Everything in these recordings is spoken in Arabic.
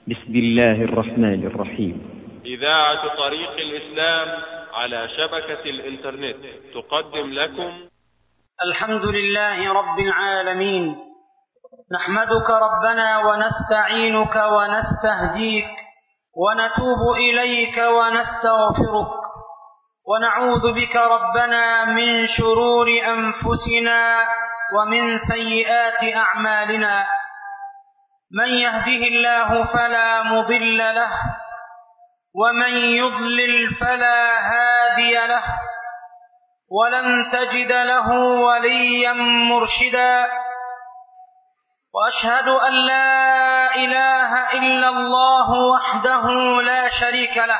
بسم الله الرحمن الرحيم. إذاعة طريق الإسلام على شبكة الإنترنت تقدم لكم الحمد لله رب العالمين، نحمدك ربنا ونستعينك ونستهديك ونتوب إليك ونستغفرك، ونعوذ بك ربنا من شرور أنفسنا ومن سيئات أعمالنا. من يهده الله فلا مضل له، ومن يضلل فلا هادي له، ولن تجد له وليا مرشدا. وأشهد أن لا إله إلا الله وحده لا شريك له،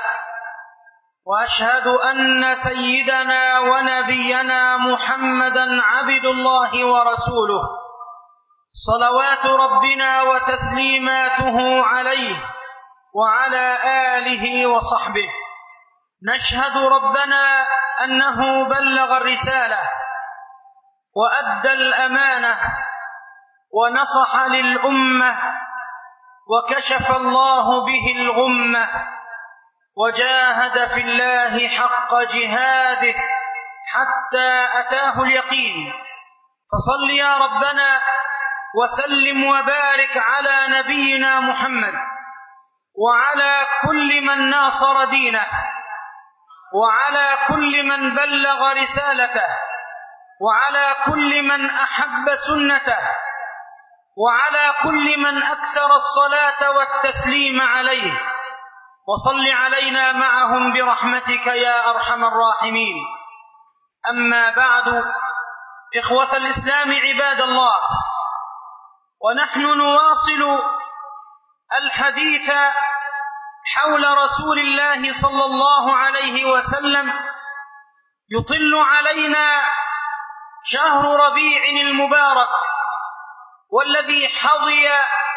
وأشهد أن سيدنا ونبينا محمدا عبد الله ورسوله، صلوات ربنا وتسليماته عليه وعلى آله وصحبه. نشهد ربنا أنه بلغ الرسالة وأدى الأمانة ونصح للأمة، وكشف الله به الغمة، وجاهد في الله حق جهاده حتى أتاه اليقين. فصل يا ربنا وسلم وبارك على نبينا محمد وعلى كل من ناصر دينه، وعلى كل من بلغ رسالته، وعلى كل من أحب سنته، وعلى كل من أكثر الصلاة والتسليم عليه. وصل علينا معهم برحمتك يا أرحم الراحمين. أما بعد، إخوة الإسلام عباد الله، ونحن نواصل الحديث حول رسول الله صلى الله عليه وسلم. يطل علينا شهر ربيع المبارك، والذي حظي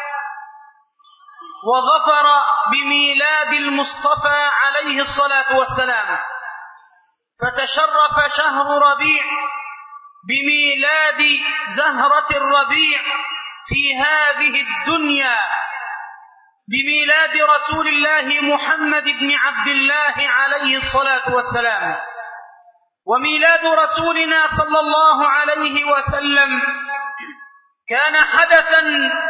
وظفر بميلاد المصطفى عليه الصلاة والسلام. فتشرف شهر ربيع بميلاد زهرة الربيع في هذه الدنيا، بميلاد رسول الله محمد بن عبد الله عليه الصلاة والسلام. وميلاد رسولنا صلى الله عليه وسلم كان حدثا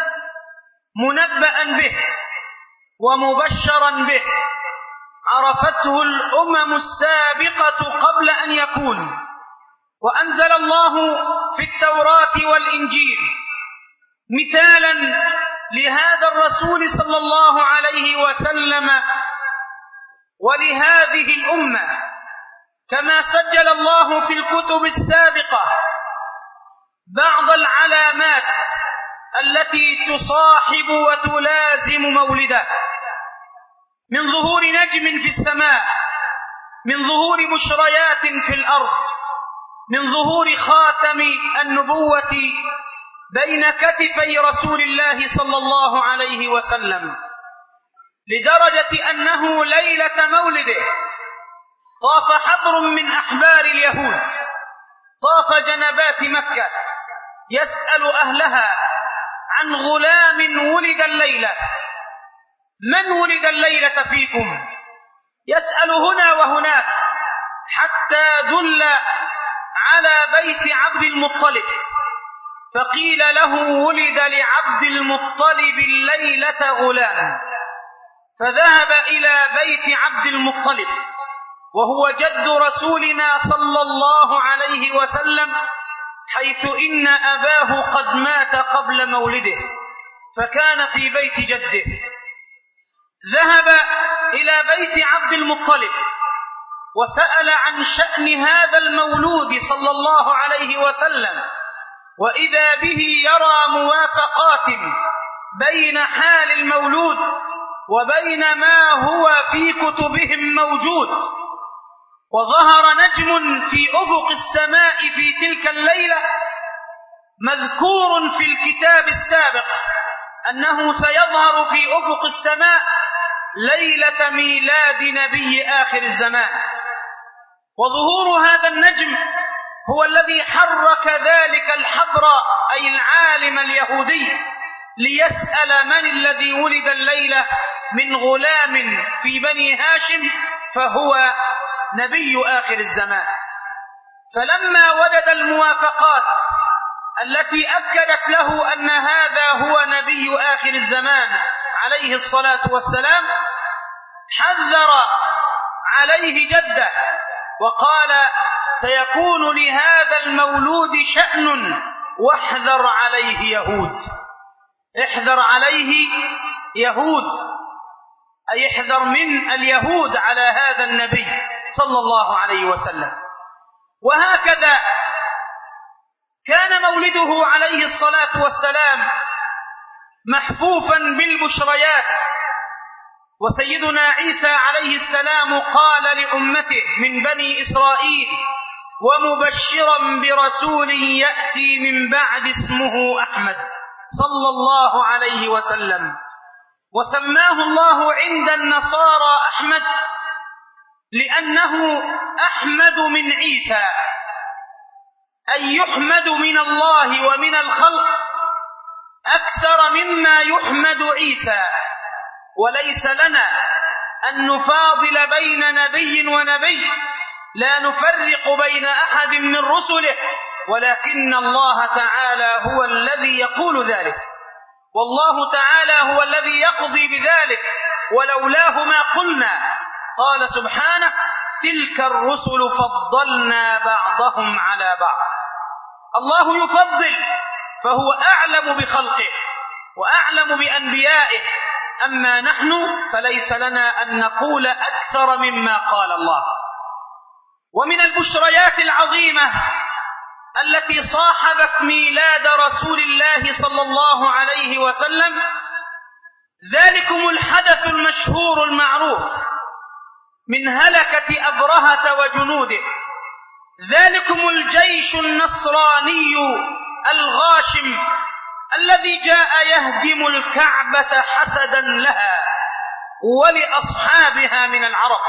منبأ به ومبشرا به، عرفته الأمم السابقة قبل أن يكون. وأنزل الله في التوراة والإنجيل مثالا لهذا الرسول صلى الله عليه وسلم ولهذه الأمة، كما سجل الله في الكتب السابقة بعض العلامات التي تصاحب وتلازم مولده، من ظهور نجم في السماء، من ظهور بشريات في الأرض، من ظهور خاتم النبوة بين كتفي رسول الله صلى الله عليه وسلم، لدرجة أنه ليلة مولده طاف حبر من أحبار اليهود، طاف جنبات مكة يسأل أهلها عن غلام ولد الليلة، من ولد الليلة فيكم؟ يسأل هنا وهناك حتى دل على بيت عبد المطلب، فقيل له ولد لعبد المطلب الليلة غلام، فذهب إلى بيت عبد المطلب وهو جد رسولنا صلى الله عليه وسلم، حيث إن أباه قد مات قبل مولده فكان في بيت جده. ذهب إلى بيت عبد المطلب وسأل عن شأن هذا المولود صلى الله عليه وسلم، وإذا به يرى موافقات بين حال المولود وبين ما هو في كتبهم موجود. وظهر نجم في أفق السماء في تلك الليلة مذكور في الكتاب السابق أنه سيظهر في أفق السماء ليلة ميلاد نبي آخر الزمان. وظهور هذا النجم هو الذي حرك ذلك الحبر أي العالم اليهودي ليسأل من الذي ولد الليلة من غلام في بني هاشم فهو نبي آخر الزمان. فلما وجد الموافقات التي أكدت له أن هذا هو نبي آخر الزمان عليه الصلاة والسلام حذر عليه جده وقال: سيكون لهذا المولود شأن واحذر عليه يهود. احذر عليه يهود، أي احذر من اليهود على هذا النبي صلى الله عليه وسلم. وهكذا كان مولده عليه الصلاة والسلام محفوفا بالبشريات. وسيدنا عيسى عليه السلام قال لأمته من بني إسرائيل: ومبشرا برسول يأتي من بعد اسمه أحمد صلى الله عليه وسلم. وسماه الله عند النصارى أحمد لأنه أحمد من عيسى، أي يحمد من الله ومن الخلق أكثر مما يحمد عيسى. وليس لنا أن نفاضل بين نبي ونبي، لا نفرق بين أحد من رسله، ولكن الله تعالى هو الذي يقول ذلك، والله تعالى هو الذي يقضي بذلك، ولولاه ما قلنا. قال سبحانه: تلك الرسل فضلنا بعضهم على بعض. الله يفضل، فهو أعلم بخلقه وأعلم بأنبيائه. أما نحن فليس لنا أن نقول أكثر مما قال الله. ومن البشريات العظيمة التي صاحبت ميلاد رسول الله صلى الله عليه وسلم ذلكم الحدث المشهور المعروف من هلكة أبرهة وجنوده، ذلكم الجيش النصراني الغاشم الذي جاء يهدم الكعبة حسدا لها ولأصحابها من العرب.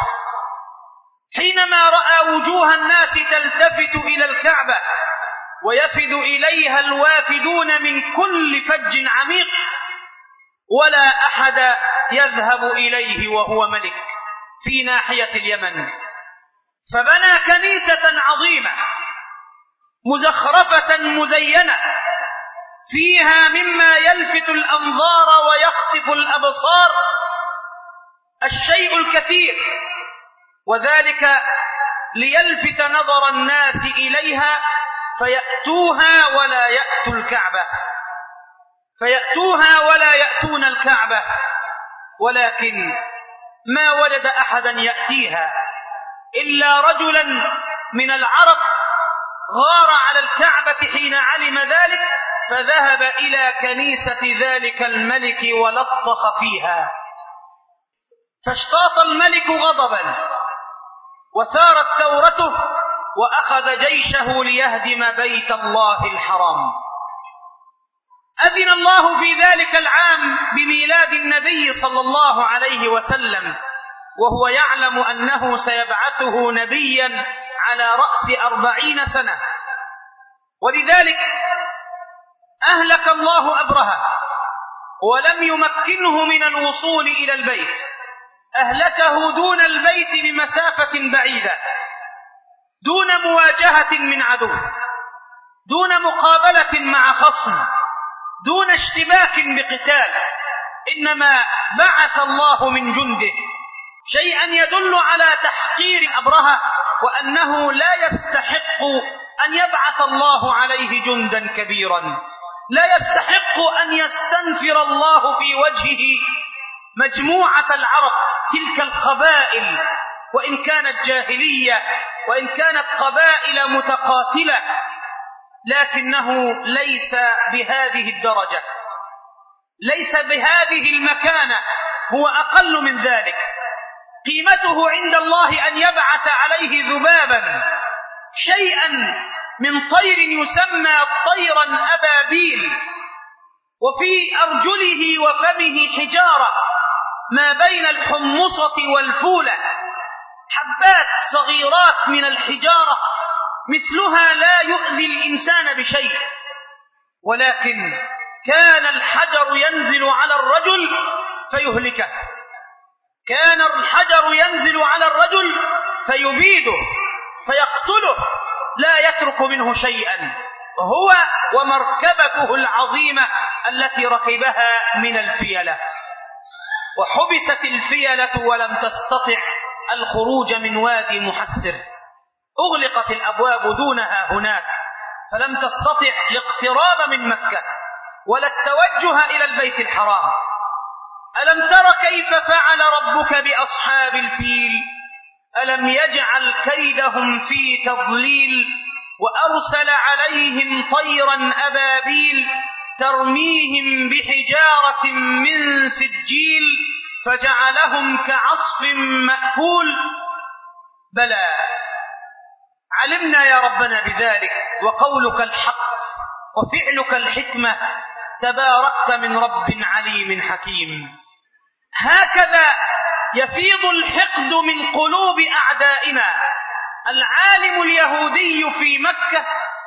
حينما رأى وجوه الناس تلتفت إلى الكعبة ويفد إليها الوافدون من كل فج عميق، ولا أحد يذهب إليه وهو ملك في ناحية اليمن، فبنى كنيسة عظيمة مزخرفة مزينة فيها مما يلفت الأنظار ويخطف الأبصار الشيء الكثير، وذلك ليلفت نظر الناس إليها فيأتوها ولا يأتوا الكعبة، فيأتوها ولا يأتون الكعبة. ولكن ما وجد أحدا يأتيها إلا رجلا من العرب غار على الكعبة حين علم ذلك، فذهب إلى كنيسة ذلك الملك ولطخ فيها، فاشتاط الملك غضبا وثارت ثورته وأخذ جيشه ليهدم بيت الله الحرام. أذن الله في ذلك العام بميلاد النبي صلى الله عليه وسلم وهو يعلم أنه سيبعثه نبيا على رأس 40 سنة، ولذلك أهلك الله أبرهة ولم يمكنه من الوصول إلى البيت، أهلكه دون البيت بمسافة بعيدة، دون مواجهة من عدو، دون مقابلة مع خصم، دون اشتباك بقتال، إنما بعث الله من جنده شيئا يدل على تحقير أبرهة وأنه لا يستحق أن يبعث الله عليه جندا كبيرا، لا يستحق أن يستنفر الله في وجهه مجموعة العرب، تلك القبائل وإن كانت جاهلية وإن كانت قبائل متقاتلة، لكنه ليس بهذه الدرجة، ليس بهذه المكانة، هو أقل من ذلك. قيمته عند الله أن يبعث عليه ذبابا، شيئا من طير يسمى طيرا أبابيل، وفي أرجله وفمه حجارة ما بين الحمصة والفولة، حبات صغيرات من الحجارة مثلها لا يؤذي الإنسان بشيء، ولكن كان الحجر ينزل على الرجل فيهلكه، كان الحجر ينزل على الرجل فيبيده فيقتله، لا يترك منه شيئا، هو ومركبته العظيمة التي ركبها من الفيلة. وحبست الفيلة ولم تستطع الخروج من وادي محسر، أغلقت الأبواب دونها هناك، فلم تستطع الاقتراب من مكة ولا التوجه إلى البيت الحرام. ألم تر كيف فعل ربك بأصحاب الفيل؟ ألم يجعل كيدهم في تضليل، وأرسل عليهم طيرا أبابيل ترميهم بحجارة من سجيل فجعلهم كعصف مأكول. بلى علمنا يا ربنا بذلك، وقولك الحق وفعلك الحكمة، تباركت من رب عليم حكيم. هكذا يفيض الحقد من قلوب أعدائنا. العالم اليهودي في مكة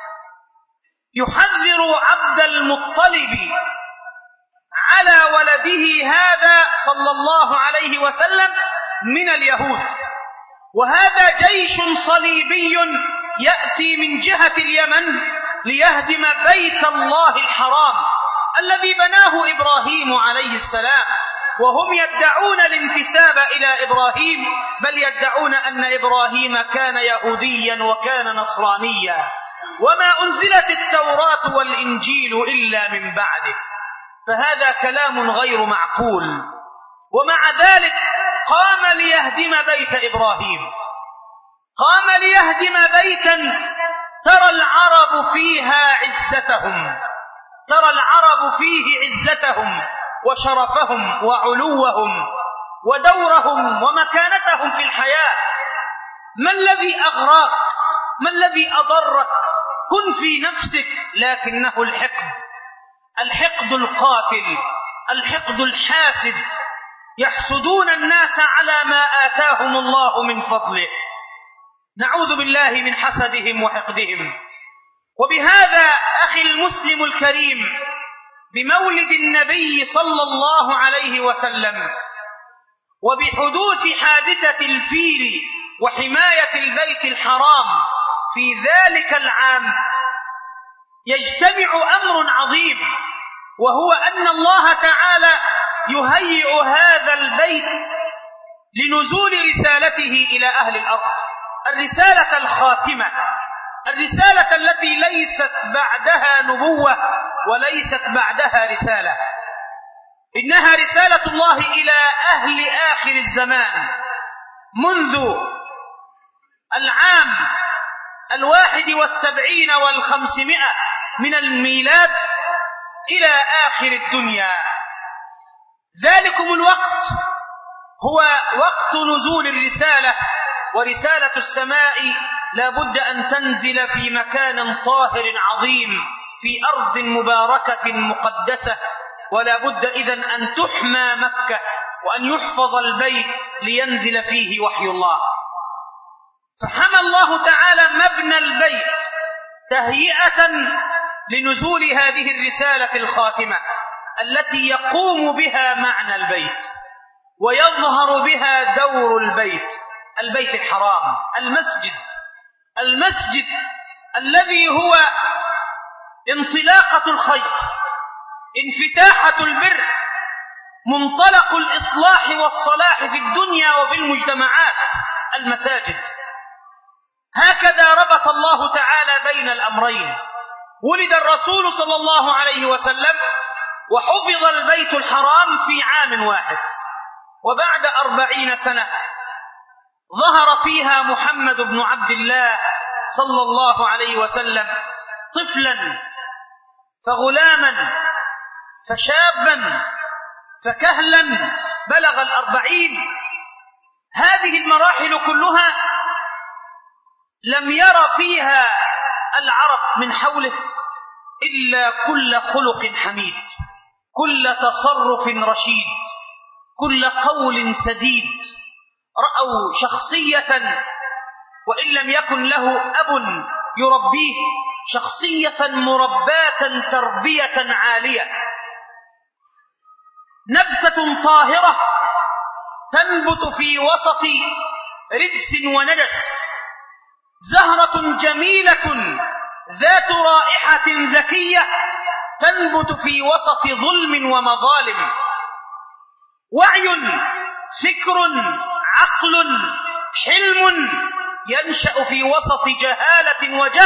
يحذر عبد المطلب على ولده هذا صلى الله عليه وسلم من اليهود، وهذا جيش صليبي يأتي من جهة اليمن ليهدم بيت الله الحرام الذي بناه إبراهيم عليه السلام، وهم يدعون الانتساب إلى إبراهيم، بل يدعون أن إبراهيم كان يهوديا وكان نصرانيا، وما أنزلت التوراة والإنجيل إلا من بعده. فهذا كلام غير معقول. ومع ذلك قام ليهدم بيت إبراهيم، قام ليهدم بيتا ترى العرب فيها عزتهم، ترى العرب فيه عزتهم وشرفهم وعلوهم ودورهم ومكانتهم في الحياة. ما الذي أغراك؟ ما الذي أضرك؟ كن في نفسك، لكنه الحقد، الحقد القاتل، الحقد الحاسد، يحسدون الناس على ما آتاهم الله من فضله. نعوذ بالله من حسدهم وحقدهم. وبهذا أخي المسلم الكريم، بمولد النبي صلى الله عليه وسلم وبحدوث حادثة الفيل وحماية البيت الحرام في ذلك العام، يجتمع أمر عظيم، وهو أن الله تعالى يهيئ هذا البيت لنزول رسالته إلى أهل الأرض، الرسالة الخاتمة، الرسالة التي ليست بعدها نبوة وليست بعدها رسالة، إنها رسالة الله إلى أهل آخر الزمان منذ العام 71 و500 من الميلاد إلى آخر الدنيا. ذلكم الوقت هو وقت نزول الرسالة، ورسالة السماء لا بد أن تنزل في مكان طاهر عظيم في أرض مباركة مقدسة، ولا بد إذن أن تحمى مكة وأن يحفظ البيت لينزل فيه وحي الله. فحمى الله تعالى مبنى البيت تهيئة لنزول هذه الرسالة الخاتمة التي يقوم بها معنى البيت ويظهر بها دور البيت، البيت الحرام، المسجد، المسجد الذي هو انطلاقة الخير، انفتاحة البر، منطلق الإصلاح والصلاح في الدنيا وفي المجتمعات، المساجد. هكذا ربط الله تعالى بين الأمرين. ولد الرسول صلى الله عليه وسلم وحفظ البيت الحرام في عام واحد، وبعد 40 سنة ظهر فيها محمد بن عبد الله صلى الله عليه وسلم طفلا فغلاما فشابا فكهلا بلغ 40. هذه المراحل كلها لم ير فيها العرب من حوله إلا كل خلق حميد، كل تصرف رشيد، كل قول سديد. رأوا شخصية وإن لم يكن له أب يربيه، شخصية مرباة تربية عالية، نبتة طاهرة تنبت في وسط رجس ونجس، زهرة جميلة ذات رائحة ذكية تنبت في وسط ظلم ومظالم. وعي، فكر، عقل، حلم ينشأ في وسط جهالة وجهل،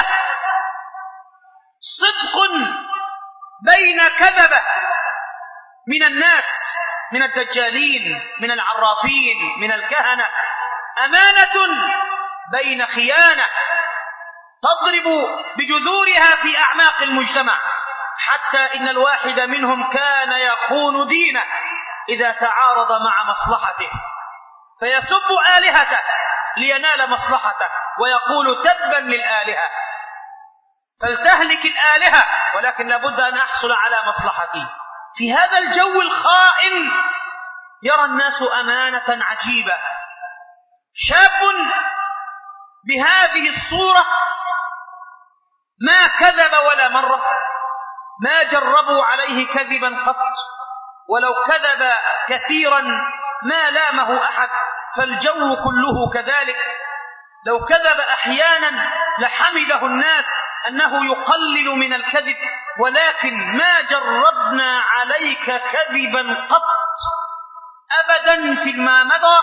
صدق بين كذبة من الناس، من الدجالين، من العرافين، من الكهنة، أمانة بين خيانة تضرب بجذورها في أعماق المجتمع، حتى إن الواحد منهم كان يخون دينه إذا تعارض مع مصلحته، فيسب آلهته لينال مصلحته ويقول تبا للآلهة، فلتهلك الآلهة ولكن لابد أن أحصل على مصلحتي. في هذا الجو الخائن يرى الناس أمانة عجيبة. شاب بهذه الصورة ما كذب ولا مرة، ما جربوا عليه كذبا قط، ولو كذب كثيرا ما لامه أحد، فالجو كله كذلك. لو كذب أحيانا لحمده الناس أنه يقلل من الكذب، ولكن ما جربنا عليك كذبا قط أبدا فيما مضى،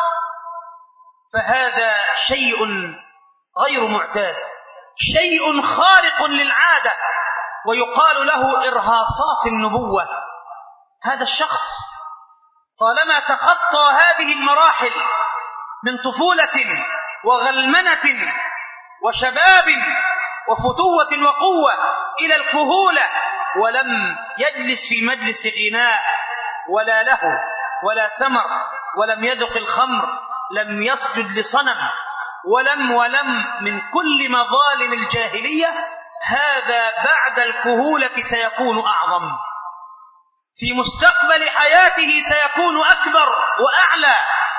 فهذا شيء غير معتاد، شيء خارق للعادة، ويقال له إرهاصات النبوة. هذا الشخص طالما تخطى هذه المراحل من طفولة وغلمنة وشباب وفتوة وقوة إلى الكهولة، ولم يجلس في مجلس غناء ولا له ولا سمر، ولم يذق الخمر، لم يسجد لصنم، ولم من كل مظالم الجاهلية، هذا بعد الكهولة سيكون أعظم، في مستقبل حياته سيكون أكبر وأعلى،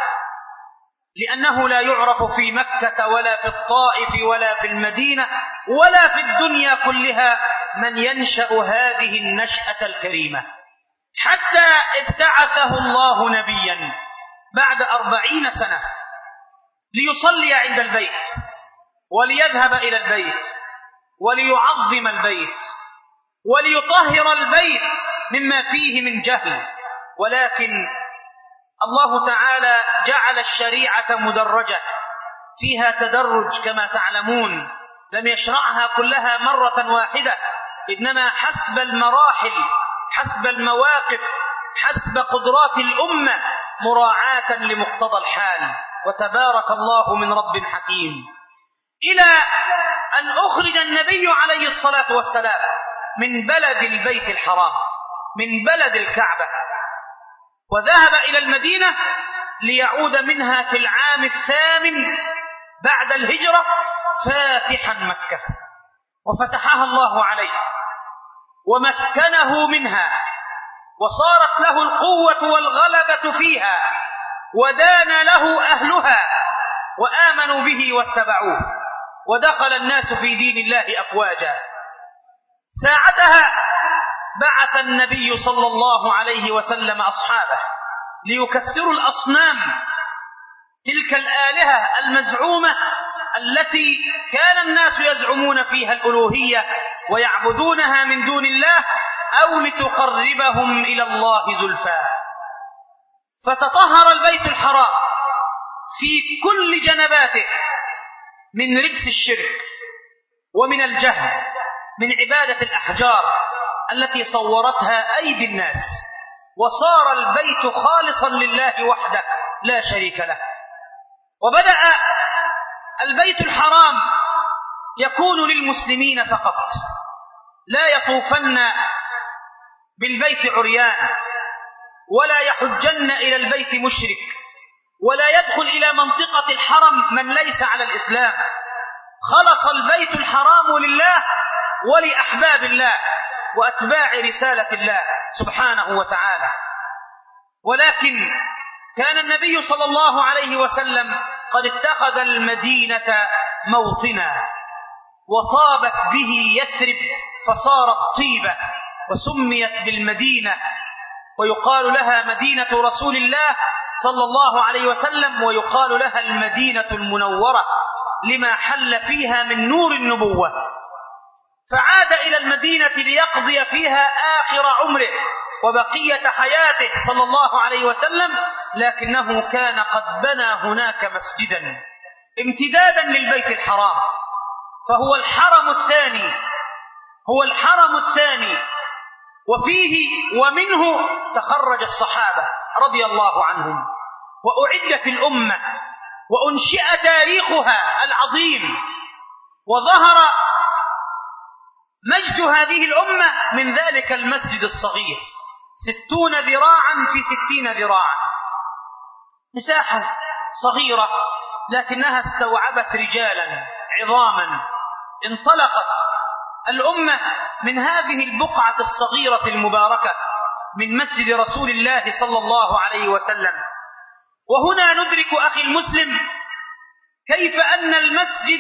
لأنه لا يعرف في مكة ولا في الطائف ولا في المدينة ولا في الدنيا كلها من ينشأ هذه النشأة الكريمة، حتى ابتعثه الله نبيا بعد 40 سنة ليصلي عند البيت، وليذهب إلى البيت، وليعظم البيت، وليطهر البيت مما فيه من جهل. ولكن الله تعالى جعل الشريعة مدرجة، فيها تدرج كما تعلمون، لم يشرعها كلها مرة واحدة، إنما حسب المراحل، حسب المواقف، حسب قدرات الأمة، مراعاة لمقتضى الحال. وتبارك الله من رب حكيم. إلى أن أخرج النبي عليه الصلاة والسلام من بلد البيت الحرام، من بلد الكعبة، وذهب إلى المدينة ليعود منها في العام 8 بعد الهجرة فاتحا مكة، وفتحها الله عليه ومكنه منها، وصارت له القوة والغلبة فيها، ودان له أهلها وآمنوا به واتبعوه، ودخل الناس في دين الله أفواجا. ساعتها بعث النبي صلى الله عليه وسلم أصحابه ليكسروا الأصنام، تلك الآلهة المزعومة التي كان الناس يزعمون فيها الألوهية ويعبدونها من دون الله، أو لتقربهم إلى الله زلفى. فتطهر البيت الحرام في كل جنباته من رجس الشرك ومن الجهل، من عبادة الأحجار التي صورتها أيدي الناس، وصار البيت خالصا لله وحده لا شريك له. وبدأ البيت الحرام يكون للمسلمين فقط، لا يطوفن بالبيت عريان، ولا يحجن إلى البيت مشرك، ولا يدخل إلى منطقة الحرم من ليس على الإسلام. خلص البيت الحرام لله ولأحباب الله وأتباع رسالة الله سبحانه وتعالى. ولكن كان النبي صلى الله عليه وسلم قد اتخذ المدينة موطنا، وطابت به يثرب فصارت طيبة وسميت بالمدينة، ويقال لها مدينة رسول الله صلى الله عليه وسلم، ويقال لها المدينة المنورة لما حل فيها من نور النبوة. فعاد إلى المدينة ليقضي فيها آخر عمره وبقية حياته صلى الله عليه وسلم، لكنه كان قد بنى هناك مسجدا امتدادا للبيت الحرام، فهو الحرم الثاني، هو الحرم الثاني، وفيه ومنه تخرج الصحابة رضي الله عنهم، وأعدت الأمة، وأنشئ تاريخها العظيم، وظهر مجد هذه الأمة من ذلك المسجد الصغير، 60 ذراعا في 60 ذراعا، مساحة صغيرة لكنها استوعبت رجالا عظاما. انطلقت الأمة من هذه البقعة الصغيرة المباركة من مسجد رسول الله صلى الله عليه وسلم. وهنا ندرك أخي المسلم كيف أن المسجد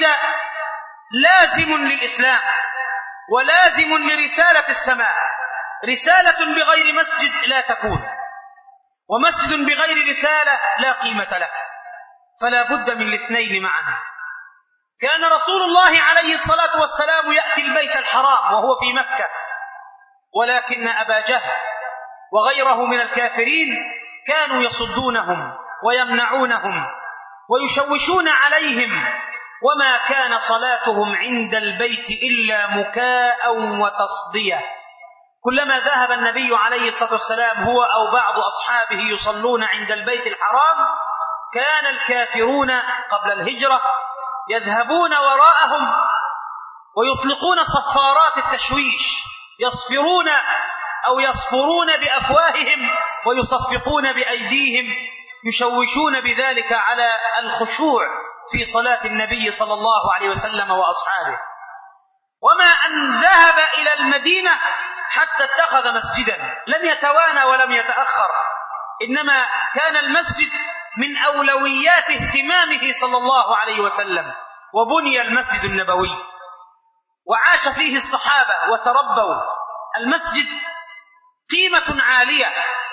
لازم للإسلام ولازم لرسالة السماء. رسالة بغير مسجد لا تكون، ومسجد بغير رسالة لا قيمة له، فلا بد من الاثنين معا. كان رسول الله عليه الصلاة والسلام يأتي البيت الحرام وهو في مكة، ولكن أبا جهل وغيره من الكافرين كانوا يصدونهم ويمنعونهم ويشوشون عليهم، وما كان صلاتهم عند البيت إلا مكاء وتصدية. كلما ذهب النبي عليه الصلاة والسلام هو أو بعض أصحابه يصلون عند البيت الحرام، كان الكافرون قبل الهجرة يذهبون وراءهم ويطلقون صفارات التشويش، يصفرون أو يصفرون بأفواههم ويصفقون بأيديهم، يشوشون بذلك على الخشوع في صلاة النبي صلى الله عليه وسلم وأصحابه. وما أن ذهب إلى المدينة حتى اتخذ مسجدا، لم يتوانى ولم يتأخر، إنما كان المسجد من أولويات اهتمامه صلى الله عليه وسلم. وبني المسجد النبوي وعاش فيه الصحابة وتربوا. المسجد قيمة عالية،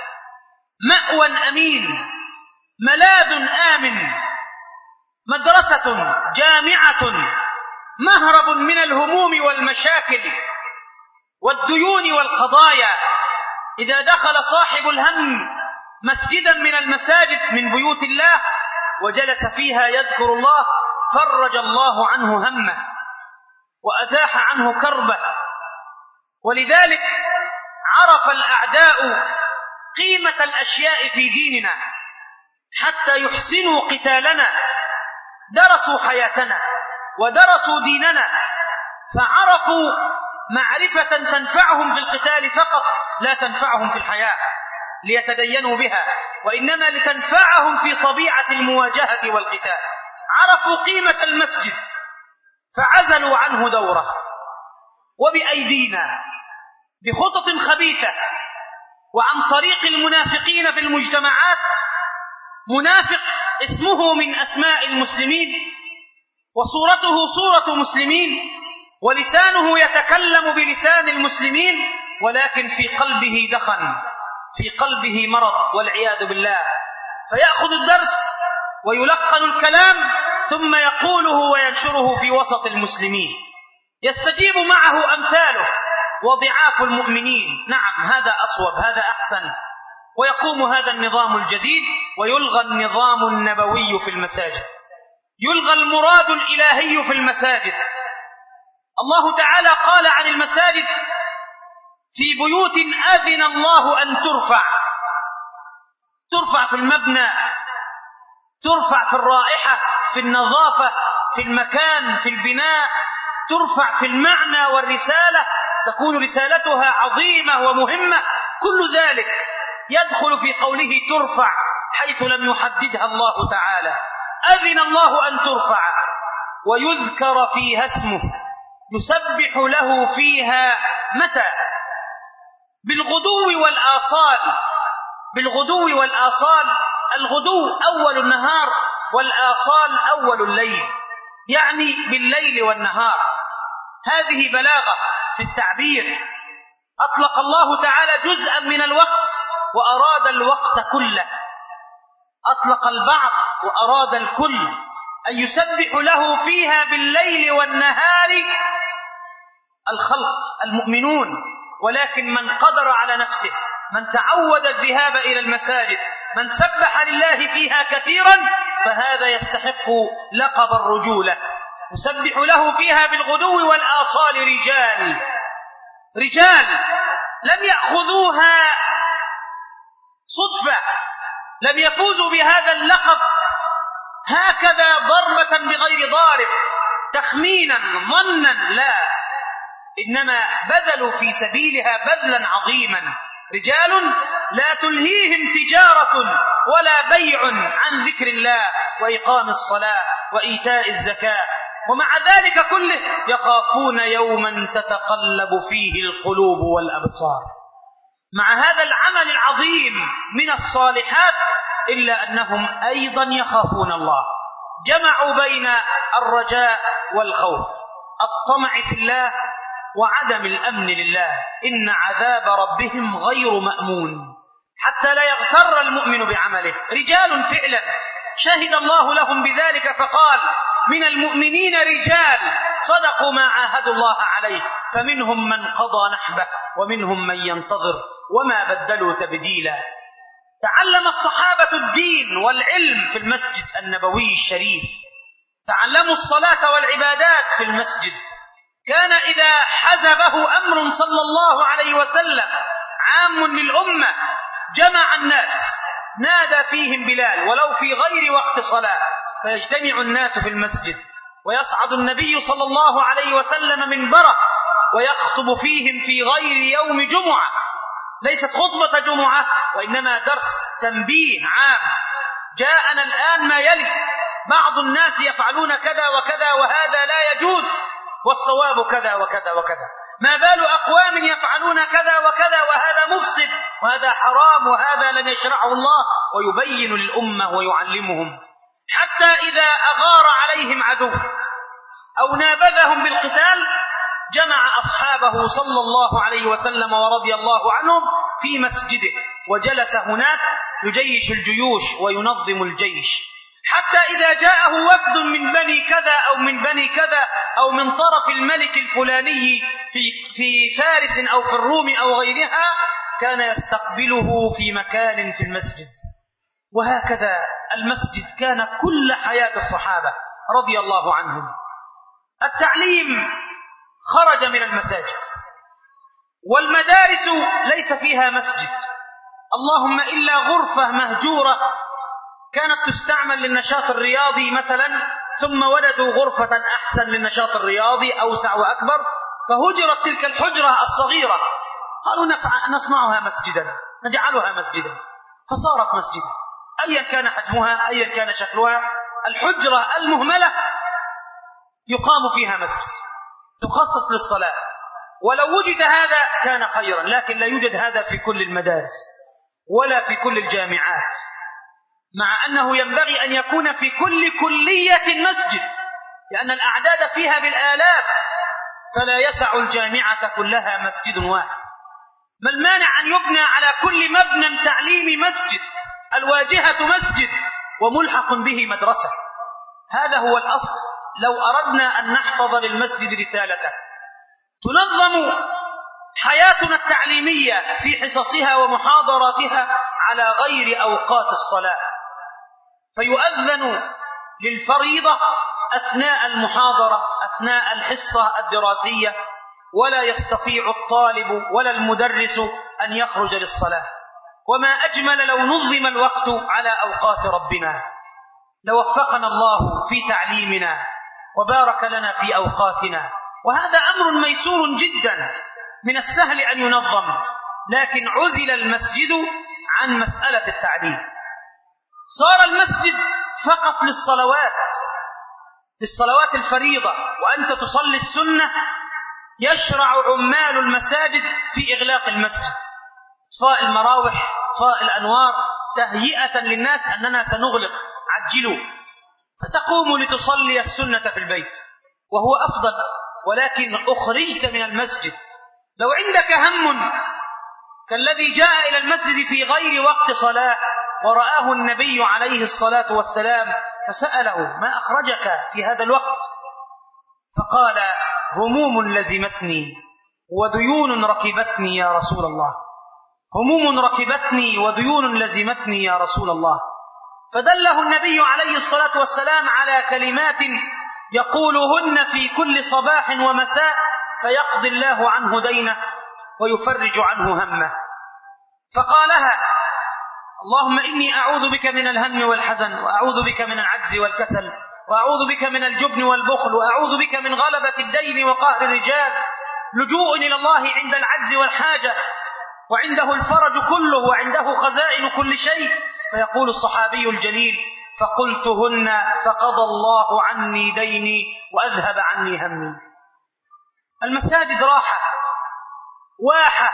مأوى أمين، ملاذ آمن، مدرسة، جامعة، مهرب من الهموم والمشاكل والديون والقضايا. إذا دخل صاحب الهم مسجدا من المساجد من بيوت الله وجلس فيها يذكر الله، فرج الله عنه همه وأزاح عنه كربه. ولذلك عرف الأعداء قيمة الأشياء في ديننا حتى يحسنوا قتالنا، درسوا حياتنا ودرسوا ديننا، فعرفوا معرفة تنفعهم في القتال فقط، لا تنفعهم في الحياة ليتدينوا بها، وإنما لتنفعهم في طبيعة المواجهة والقتال. عرفوا قيمة المسجد فعزلوا عنه دوره. وبأيدينا بخطط خبيثة وعن طريق المنافقين في المجتمعات، منافق اسمه من أسماء المسلمين وصورته صورة مسلمين ولسانه يتكلم بلسان المسلمين، ولكن في قلبه دخن، في قلبه مرض والعياذ بالله، فيأخذ الدرس ويلقن الكلام ثم يقوله وينشره في وسط المسلمين، يستجيب معه أمثاله وضعاف المؤمنين. نعم، هذا أصوب، هذا أحسن، ويقوم هذا النظام الجديد ويلغى النظام النبوي في المساجد، يلغى المراد الإلهي في المساجد. الله تعالى قال عن المساجد: في بيوت أذن الله أن ترفع في المبنى، ترفع في الرائحة، في النظافة، في المكان، في البناء، ترفع في المعنى والرسالة، تكون رسالتها عظيمة ومهمة. كل ذلك يدخل في قوله ترفع حيث لم يحددها الله تعالى. أذن الله أن ترفع ويذكر فيها اسمه، يسبح له فيها متى؟ بالغدو والآصال. بالغدو والآصال، الغدو أول النهار والآصال أول الليل، يعني بالليل والنهار. هذه بلاغة في التعبير. أطلق الله تعالى جزءا من الوقت وأراد الوقت كله، أطلق البعض وأراد الكل، أن يسبح له فيها بالليل والنهار الخلق المؤمنون. ولكن من قدر على نفسه، من تعود الذهاب إلى المساجد، من سبح لله فيها كثيرا، فهذا يستحق لقب الرجولة. يسبح له فيها بالغدو والآصال رجال لم يأخذوها صدفة، لم يفوزوا بهذا اللقب هكذا ضربة بغير ضارب، تخمينا ظنا، لا، إنما بذلوا في سبيلها بذلا عظيما. رجال لا تلهيهم تجارة ولا بيع عن ذكر الله وإقام الصلاة وإيتاء الزكاة، ومع ذلك كله يخافون يوما تتقلب فيه القلوب والأبصار. مع هذا العمل العظيم من الصالحات إلا أنهم أيضا يخافون الله، جمعوا بين الرجاء والخوف، الطمع في الله وعدم الأمن لله. إن عذاب ربهم غير مأمون، حتى لا يغتر المؤمن بعمله. رجال فعلا شهد الله لهم بذلك، فقال: من المؤمنين رجال صدقوا ما عاهدوا الله عليه، فمنهم من قضى نحبه ومنهم من ينتظر وما بدلوا تبديلا. تعلم الصحابة الدين والعلم في المسجد النبوي الشريف، تعلموا الصلاة والعبادات في المسجد. كان إذا حزبه أمر صلى الله عليه وسلم عام للأمة جمع الناس، نادى فيهم بلال ولو في غير وقت صلاة، فيجتمع الناس في المسجد، ويصعد النبي صلى الله عليه وسلم منبره ويخطب فيهم في غير يوم جمعة، ليست خطبة جمعة وإنما درس تنبيه عام. جاءنا الآن ما يلي: بعض الناس يفعلون كذا وكذا وهذا لا يجوز، والصواب كذا وكذا وكذا. ما بال أقوام يفعلون كذا وكذا وهذا مفسد وهذا حرام وهذا لم يشرعه الله، ويبين للأمة ويعلمهم. حتى إذا أغار عليهم عدو أو نابذهم بالقتال جمع أصحابه صلى الله عليه وسلم ورضي الله عنهم في مسجده، وجلس هناك يجيش الجيوش وينظم الجيش، حتى إذا جاءه وفد من بني كذا أو من بني كذا أو من طرف الملك الفلاني في فارس أو في الروم أو غيرها، كان يستقبله في مكان في المسجد. وهكذا المسجد كان كل حياة الصحابة رضي الله عنهم. التعليم خرج من المساجد، والمدارس ليس فيها مسجد، اللهم إلا غرفة مهجورة كانت تستعمل للنشاط الرياضي مثلا، ثم وجدوا غرفة أحسن للنشاط الرياضي أوسع وأكبر، فهجرت تلك الحجرة الصغيرة، قالوا نصنعها مسجدا، نجعلها مسجدا، فصارت مسجدا، أيا كان حجمها أيا كان شكلها. الحجرة المهملة يقام فيها مسجد تخصص للصلاة، ولو وجد هذا كان خيرا، لكن لا يوجد هذا في كل المدارس ولا في كل الجامعات، مع أنه ينبغي أن يكون في كل كلية مسجد، لأن الأعداد فيها بالآلاف، فلا يسع الجامعة كلها مسجد واحد. ما المانع أن يبنى على كل مبنى تعليمي مسجد، الواجهة مسجد وملحق به مدرسة؟ هذا هو الأصل. لو أردنا أن نحفظ للمسجد رسالته، تنظم حياتنا التعليمية في حصصها ومحاضراتها على غير أوقات الصلاة، فيؤذن للفريضة أثناء المحاضرة أثناء الحصة الدراسية، ولا يستطيع الطالب ولا المدرس أن يخرج للصلاة. وما أجمل لو نظم الوقت على أوقات ربنا، لوفقنا الله في تعليمنا وبارك لنا في أوقاتنا. وهذا أمر ميسور جدا من السهل أن ينظم، لكن عزل المسجد عن مسألة التعليم. صار المسجد فقط للصلوات الفريضة، وأنت تصلي السنة يشرع عمال المساجد في إغلاق المسجد، إطفاء المراوح، إطفاء الأنوار، تهيئة للناس أننا سنغلق، عجلوا، فتقوم لتصلي السنة في البيت وهو أفضل، ولكن أخرجت من المسجد. لو عندك هم كالذي جاء إلى المسجد في غير وقت صلاة ورآه النبي عليه الصلاة والسلام فسأله: ما أخرجك في هذا الوقت؟ فقال: هموم لزمتني وديون ركبتني يا رسول الله. هموم ركبتني وديون لزمتني يا رسول الله. فدله النبي عليه الصلاة والسلام على كلمات يقولهن في كل صباح ومساء فيقضي الله عنه دينه ويفرج عنه همه. فقالها: اللهم إني أعوذ بك من الهم والحزن، وأعوذ بك من العجز والكسل، وأعوذ بك من الجبن والبخل، وأعوذ بك من غلبة الدين وقهر الرجال، لجوء إلى الله عند العجز والحاجة، وعنده الفرج كله، وعنده خزائن كل شيء. فيقول الصحابي الجليل: فقلتهن فقضى الله عني ديني وأذهب عني همي. المساجد راحة، واحة،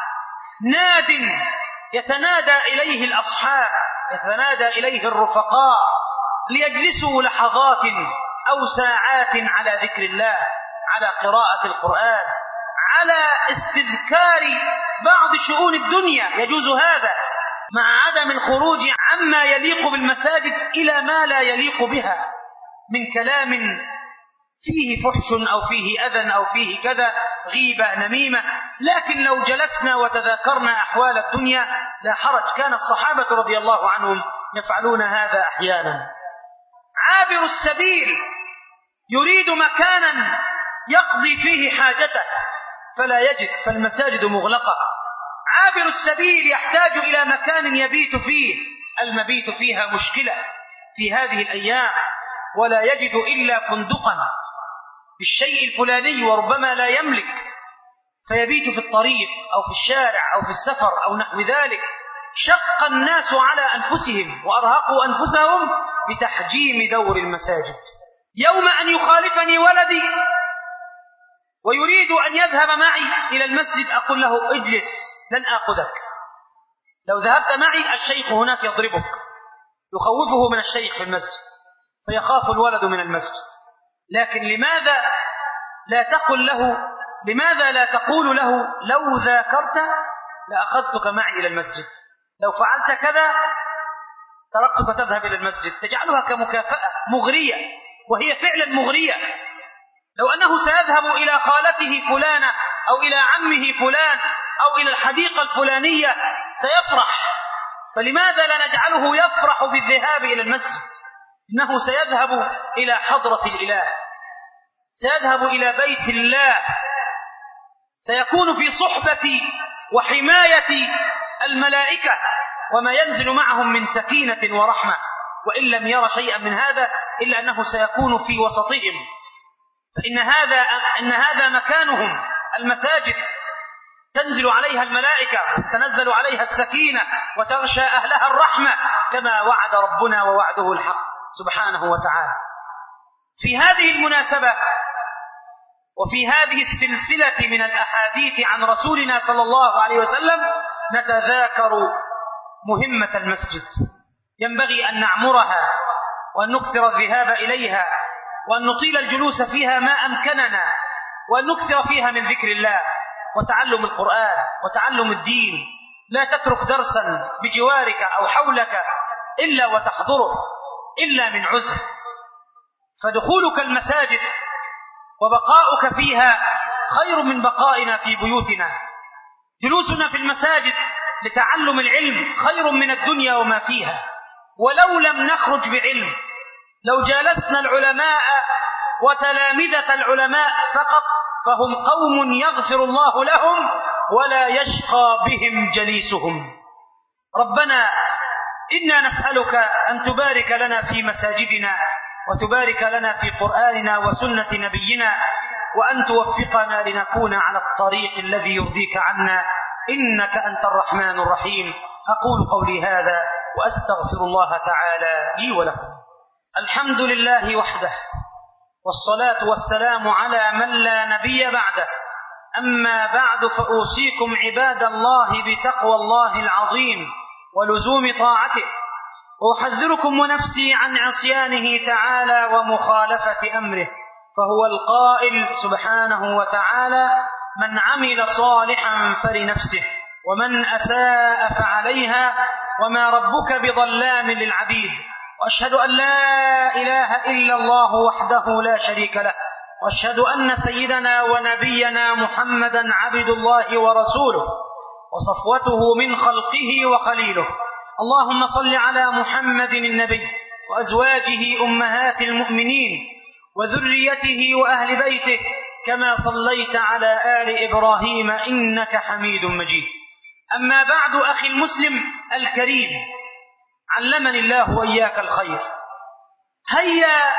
ناد يتنادى إليه الأصحاب، يتنادى إليه الرفقاء ليجلسوا لحظات أو ساعات على ذكر الله، على قراءة القرآن، على استذكار بعض شؤون الدنيا. يجوز هذا مع عدم الخروج عما يليق بالمساجد إلى ما لا يليق بها من كلام فيه فحش أو فيه أذى أو فيه كذا، غيبة، نميمة. لكن لو جلسنا وتذاكرنا أحوال الدنيا لا حرج. كان الصحابة رضي الله عنهم يفعلون هذا أحيانا. عابر السبيل يريد مكانا يقضي فيه حاجته فلا يجد، فالمساجد مغلقة. عابر السبيل يحتاج إلى مكان يبيت فيه، المبيت فيها مشكلة في هذه الأيام، ولا يجد إلا فندقا بالشيء الفلاني وربما لا يملك، فيبيت في الطريق أو في الشارع أو في السفر أو نحو ذلك. شق الناس على أنفسهم وأرهقوا أنفسهم بتحجيم دور المساجد. يوم أن يخالفني ولدي ويريد أن يذهب معي إلى المسجد أقول له: اجلس، لن آخذك. لو ذهبت معي الشيخ هناك يضربك، يخوفه من الشيخ في المسجد فيخاف الولد من المسجد. لكن لماذا لا تقول له: لو ذاكرت لأخذتك معي إلى المسجد، لو فعلت كذا تركتك تذهب إلى المسجد. تجعلها كمكافأة مغرية، وهي فعلا مغرية. لو أنه سيذهب إلى خالته فلانة أو إلى عمه فلان أو إلى الحديقة الفلانية سيفرح، فلماذا لا نجعله يفرح بالذهاب إلى المسجد؟ إنه سيذهب إلى حضرة الإله، سيذهب إلى بيت الله، سيكون في صحبة وحماية الملائكة وما ينزل معهم من سكينة ورحمة. وإن لم يرى شيئا من هذا إلا أنه سيكون في وسطهم، فإن هذا مكانهم. المساجد تنزل عليها الملائكة وتتنزل عليها السكينة وتغشى أهلها الرحمة كما وعد ربنا ووعده الحق سبحانه وتعالى. في هذه المناسبة وفي هذه السلسلة من الأحاديث عن رسولنا صلى الله عليه وسلم نتذاكر مهمة المسجد. ينبغي أن نعمرها وأن نكثر الذهاب إليها وأن نطيل الجلوس فيها ما أمكننا، وأن نكثر فيها من ذكر الله وتعلم القرآن وتعلم الدين. لا تترك درسا بجوارك أو حولك إلا وتحضره إلا من عذر. فدخولك المساجد وبقاؤك فيها خير من بقائنا في بيوتنا. جلوسنا في المساجد لتعلم العلم خير من الدنيا وما فيها. ولو لم نخرج بعلم، لو جالسنا العلماء وتلامذة العلماء فقط فهم قوم يغفر الله لهم ولا يشقى بهم جليسهم. ربنا إنا نسألك أن تبارك لنا في مساجدنا وتبارك لنا في قرآننا وسنة نبينا، وأن توفقنا لنكون على الطريق الذي يرضيك عنا، إنك أنت الرحمن الرحيم. أقول قولي هذا وأستغفر الله تعالى لي ولكم. الحمد لله وحده، والصلاة والسلام على من لا نبي بعده. أما بعد، فأوصيكم عباد الله بتقوى الله العظيم ولزوم طاعته، وأحذركم ونفسي عن عصيانه تعالى ومخالفة أمره، فهو القائل سبحانه وتعالى: من عمل صالحا فلنفسه ومن أساء فعليها وما ربك بظلام للعبيد، وأشهد أن لا إله إلا الله وحده لا شريك له، وأشهد أن سيدنا ونبينا محمدا عبد الله ورسوله وصفوته من خلقه وخليله. اللهم صل على محمد النبي وأزواجه أمهات المؤمنين وذريته وأهل بيته كما صليت على آل إبراهيم إنك حميد مجيد. أما بعد، أخي المسلم الكريم، علمني الله وإياك الخير. هيا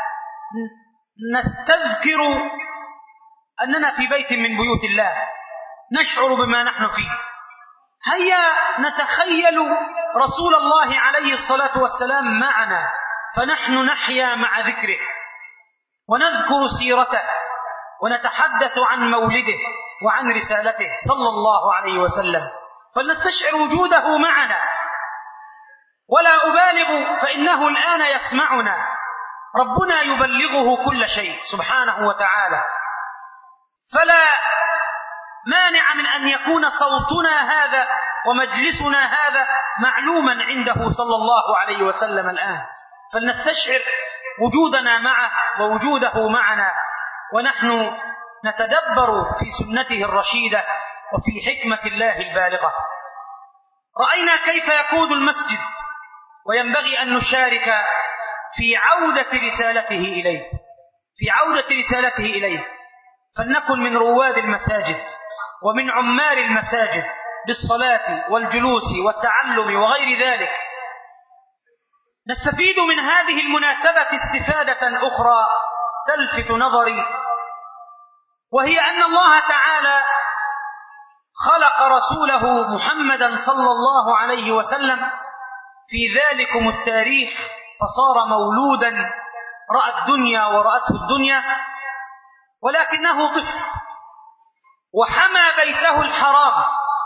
نستذكر أننا في بيت من بيوت الله، نشعر بما نحن فيه. هيا نتخيل رسول الله عليه الصلاة والسلام معنا، فنحن نحيا مع ذكره ونذكر سيرته ونتحدث عن مولده وعن رسالته صلى الله عليه وسلم، فلنستشعر وجوده معنا. ولا أبالغ فإنه الآن يسمعنا، ربنا يبلغه كل شيء سبحانه وتعالى، فلا مانع من أن يكون صوتنا هذا ومجلسنا هذا معلوما عنده صلى الله عليه وسلم الآن، فلنستشعر وجودنا معه ووجوده معنا ونحن نتدبر في سنته الرشيدة وفي حكمة الله البالغة. رأينا كيف يقود المسجد، وينبغي أن نشارك في عودة رسالته إليه، فلنكن من رواد المساجد ومن عمار المساجد بالصلاة والجلوس والتعلم وغير ذلك. نستفيد من هذه المناسبة استفادة أخرى تلفت نظري، وهي أن الله تعالى خلق رسوله محمدا صلى الله عليه وسلم في ذلكم التاريخ، فصار مولودا رأى الدنيا ورأته الدنيا، ولكنه طفل، وحمى بيته الحرام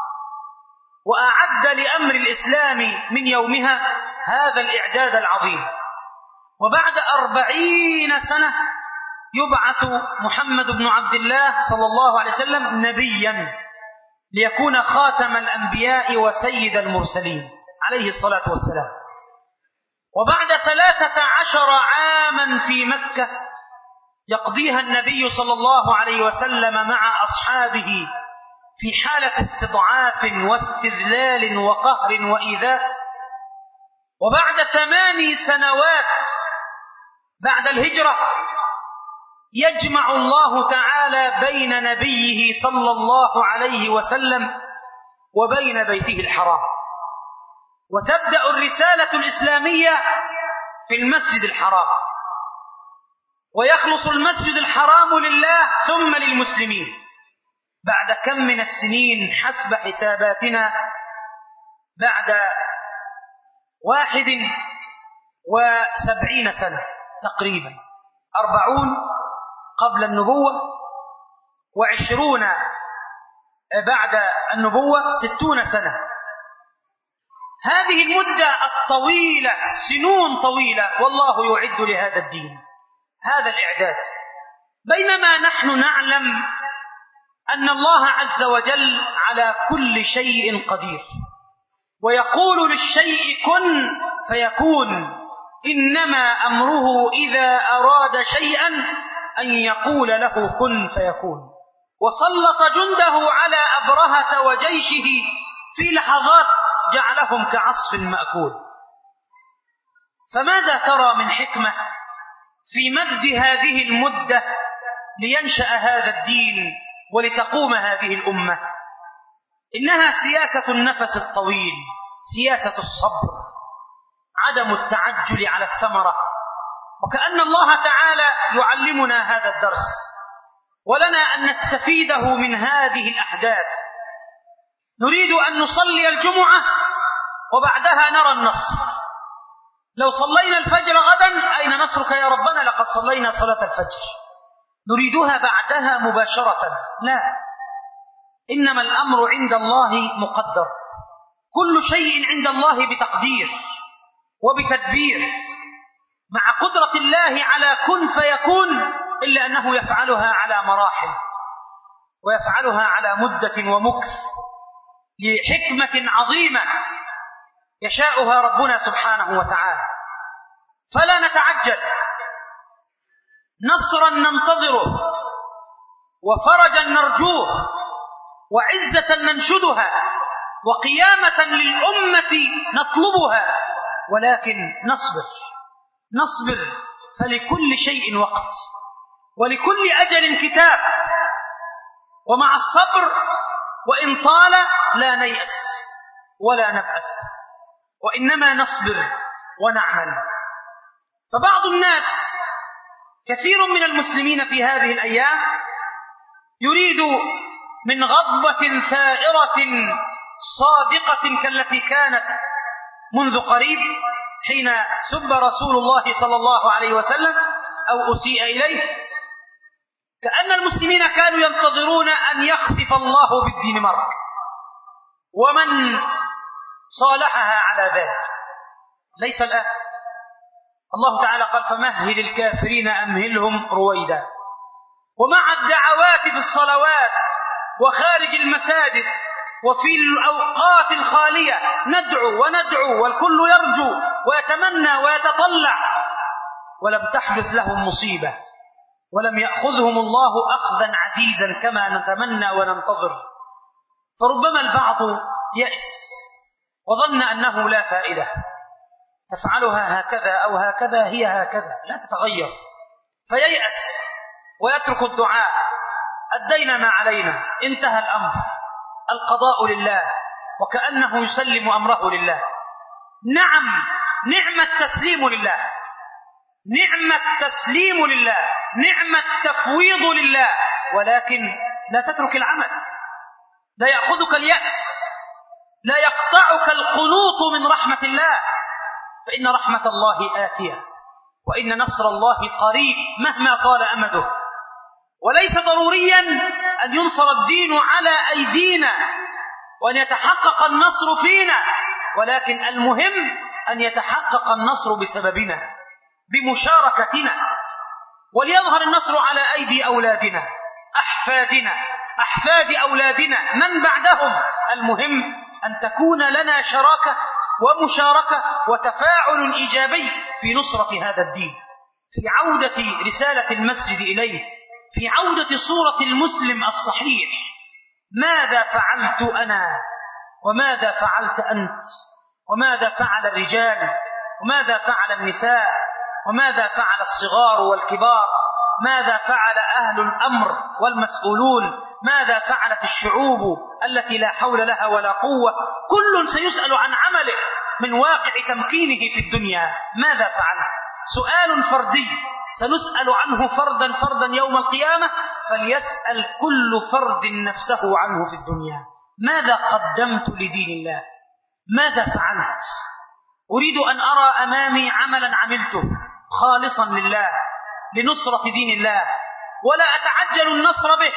وأعد لأمر الإسلام من يومها هذا الإعداد العظيم. وبعد 40 سنة يبعث محمد بن عبد الله صلى الله عليه وسلم نبيا ليكون خاتم الأنبياء وسيد المرسلين عليه الصلاة والسلام. وبعد 13 عاما في مكة يقضيها النبي صلى الله عليه وسلم مع أصحابه في حالة استضعاف واستذلال وقهر وإيذاء. وبعد 8 سنوات بعد الهجرة يجمع الله تعالى بين نبيه صلى الله عليه وسلم وبين بيته الحرام، وتبدأ الرسالة الإسلامية في المسجد الحرام، ويخلص المسجد الحرام لله ثم للمسلمين بعد كم من السنين حسب حساباتنا؟ بعد 71 سنة تقريبا، 40 قبل النبوة و20 بعد النبوة، 60 سنة. هذه المدة الطويلة، سنون طويلة، والله يعد لهذا الدين هذا الإعداد، بينما نحن نعلم أن الله عز وجل على كل شيء قدير، ويقول للشيء كن فيكون، إنما أمره إذا أراد شيئا أن يقول له كن فيكون. وسلط جنده على أبرهة وجيشه في لحظات جعلهم كعصف مأكول. فماذا ترى من حكمة في مد هذه المدة لينشأ هذا الدين ولتقوم هذه الأمة؟ إنها سياسة النفس الطويل، سياسة الصبر، عدم التعجل على الثمرة. وكأن الله تعالى يعلمنا هذا الدرس، ولنا أن نستفيده من هذه الأحداث. نريد أن نصلي الجمعة وبعدها نرى النصر. لو صلينا الفجر غدا أين نصرك يا ربنا؟ لقد صلينا صلاة الفجر. نريدها بعدها مباشرة. لا، إنما الأمر عند الله مقدر، كل شيء عند الله بتقدير وبتدبير، مع قدرة الله على كن فيكون، إلا أنه يفعلها على مراحل، ويفعلها على مدة ومكث لحكمة عظيمة يشاؤها ربنا سبحانه وتعالى. فلا نتعجل، نصرا ننتظره، وفرجا نرجوه، وعزة ننشدها، وقيامة للأمة نطلبها، ولكن نصبر فلكل شيء وقت، ولكل أجل كتاب، ومع الصبر وإن طال لا نيأس ولا نبأس، وإنما نصبر ونعمل. فبعض الناس، كثير من المسلمين في هذه الأيام، يريد من غضبة ثائرة صادقة كالتي كانت منذ قريب حين سب رسول الله صلى الله عليه وسلم أو أسيء إليه، كأن المسلمين كانوا ينتظرون أن يخسف الله بالدين مرة، ومن صالحها على ذلك. ليس الآن. الله تعالى قال: فمهل الكافرين أمهلهم رويدا. ومع الدعوات في الصلوات وخارج المساجد وفي الأوقات الخالية ندعو والكل يرجو ويتمنى ويتطلع، ولم تحدث لهم مصيبة، ولم يأخذهم الله أخذا عزيزا كما نتمنى وننتظر. فربما البعض يأس وظن أنه لا فائدة، تفعلها هكذا أو هكذا، هي هكذا لا تتغير، فييأس ويترك الدعاء. أدينا ما علينا، انتهى الأمر، القضاء لله، وكأنه يسلم أمره لله. نعم التسليم لله، نعم التسليم لله، نعم التفويض لله، ولكن لا تترك العمل، لا يأخذك اليأس، لا يقطعك القنوط من رحمة الله، فإن رحمة الله آتية، وإن نصر الله قريب مهما طال أمده. وليس ضروريا أن ينصر الدين على أيدينا وأن يتحقق النصر فينا، ولكن المهم أن يتحقق النصر بسببنا، بمشاركتنا، وليظهر النصر على أيدي أولادنا، أحفادنا، أحفاد أولادنا، من بعدهم. المهم أن تكون لنا شراكة ومشاركة وتفاعل إيجابي في نصرة هذا الدين، في عودة رسالة المسجد إليه، في عودة صورة المسلم الصحيح. ماذا فعلت أنا؟ وماذا فعلت أنت؟ وماذا فعل الرجال؟ وماذا فعل النساء؟ وماذا فعل الصغار والكبار؟ ماذا فعل أهل الأمر والمسؤولون؟ ماذا فعلت الشعوب التي لا حول لها ولا قوة؟ كل سيسأل عن عمله من واقع تمكينه في الدنيا. ماذا فعلت؟ سؤال فردي سنسأل عنه فردا يوم القيامة، فليسأل كل فرد نفسه عنه في الدنيا. ماذا قدمت لدين الله؟ ماذا فعلت؟ أريد أن أرى أمامي عملا عملته خالصا لله، لنصرة دين الله، ولا أتعجل النصر به،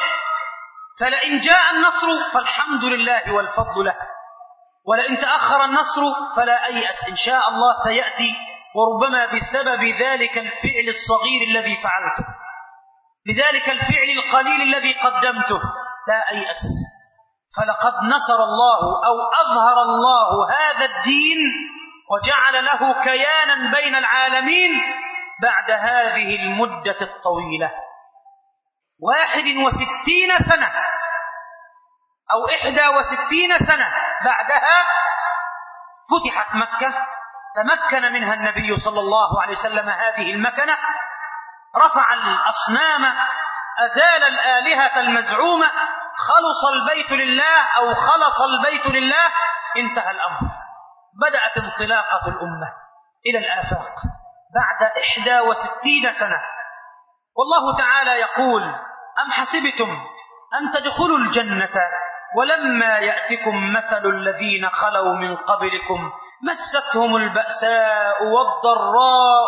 فلئن جاء النصر فالحمد لله والفضل له، ولئن تأخر النصر فلا أيأس، إن شاء الله سيأتي، وربما بسبب ذلك الفعل الصغير الذي فعلته، بذلك الفعل القليل الذي قدمته، لا أيأس. فلقد نصر الله أو أظهر الله هذا الدين وجعل له كيانا بين العالمين بعد هذه المدة الطويلة. 61 سنة أو 61 سنة بعدها فتحت مكة، تمكن منها النبي صلى الله عليه وسلم هذه المكنة، رفع الأصنام، أزال الآلهة المزعومة، خلص البيت لله أو خلص البيت لله، انتهى الأمر. بدأت انطلاقة الأمة إلى الآفاق بعد 61 سنة. والله تعالى يقول: أم حسبتم أن تدخلوا الجنة ولما يأتكم مثل الذين خلوا من قبلكم مستهم البأساء والضراء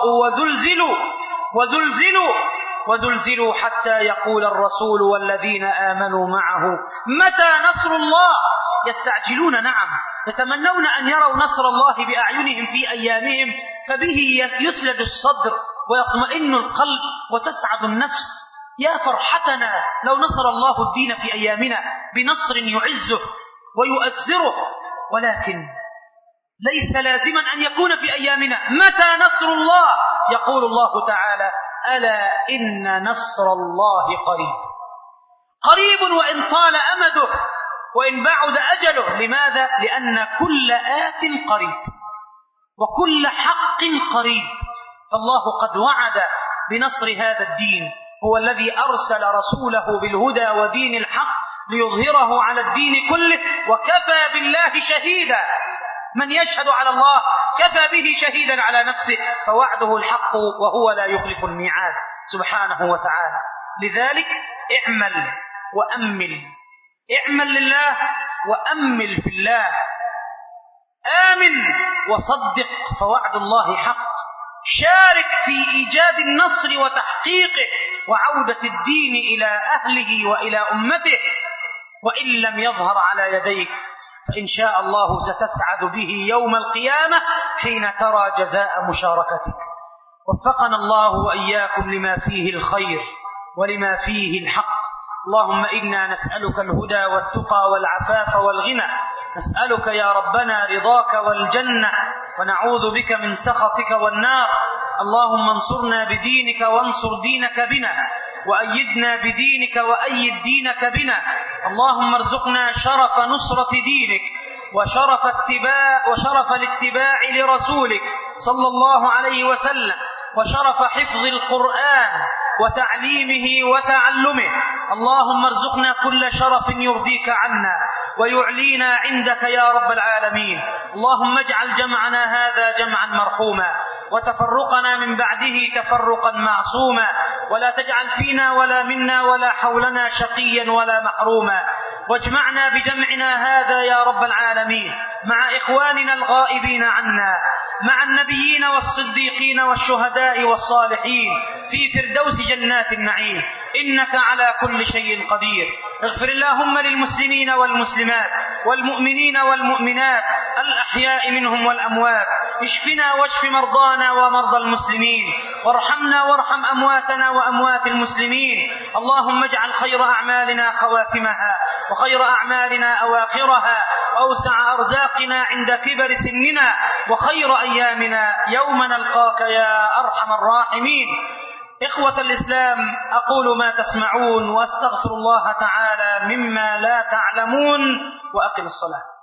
وزلزلوا حتى يقول الرسول والذين آمنوا معه متى نصر الله. يستعجلون، نعم، يتمنون أن يروا نصر الله بأعينهم في أيامهم، فبه يثلج الصدر ويطمئن القلب وتسعد النفس. يا فرحتنا لو نصر الله الدين في أيامنا بنصر يعزه ويؤزره، ولكن ليس لازما أن يكون في أيامنا. متى نصر الله؟ يقول الله تعالى: ألا إن نصر الله قريب. قريب وإن طال أمده وإن بعد أجله. لماذا؟ لأن كل آت قريب وكل حق قريب. فالله قد وعد بنصر هذا الدين، هو الذي أرسل رسوله بالهدى ودين الحق ليظهره على الدين كله، وكفى بالله شهيدا. من يشهد على الله كفى به شهيدا على نفسه، فوعده الحق وهو لا يخلف الميعاد سبحانه وتعالى. لذلك اعمل وأمل، اعمل لله وأمل في الله، آمن وصدق فوعد الله حق، شارك في إيجاد النصر وتحقيقه وعودة الدين إلى أهله وإلى أمته. وإن لم يظهر على يديك فإن شاء الله ستسعد به يوم القيامة حين ترى جزاء مشاركتك. وفقنا الله وإياكم لما فيه الخير ولما فيه الحق. اللهم إنا نسألك الهدى والتقى والعفاف والغنى، نسألك يا ربنا رضاك والجنة، ونعوذ بك من سخطك والنار. اللهم انصرنا بدينك وانصر دينك بنا، وأيدنا بدينك وأيد دينك بنا. اللهم ارزقنا شرف نصرة دينك وشرف الاتباع لرسولك صلى الله عليه وسلم، وشرف حفظ القرآن وتعليمه وتعلمه. اللهم ارزقنا كل شرف يرضيك عنا ويعلينا عندك يا رب العالمين. اللهم اجعل جمعنا هذا جمعا مرحوما، وتفرقنا من بعده تفرقا معصوما، ولا تجعل فينا ولا منا ولا حولنا شقيا ولا محروما. واجمعنا بجمعنا هذا يا رب العالمين مع إخواننا الغائبين عنا، مع النبيين والصديقين والشهداء والصالحين في فردوس جنات النعيم، إنك على كل شيء قدير. اغفر اللهم للمسلمين والمسلمات والمؤمنين والمؤمنات الأحياء منهم والأموات. اشفنا واشف مرضانا ومرضى المسلمين، وارحمنا وارحم أمواتنا وأموات المسلمين. اللهم اجعل خير أعمالنا خواتمها، وخير أعمالنا أواخرها، وأوسع أرزاقنا عند كبر سننا، وخير أيامنا يوم نلقاك يا أرحم الراحمين. إخوة الإسلام، أقول ما تسمعون وأستغفر الله تعالى مما لا تعلمون، وأقم الصلاة.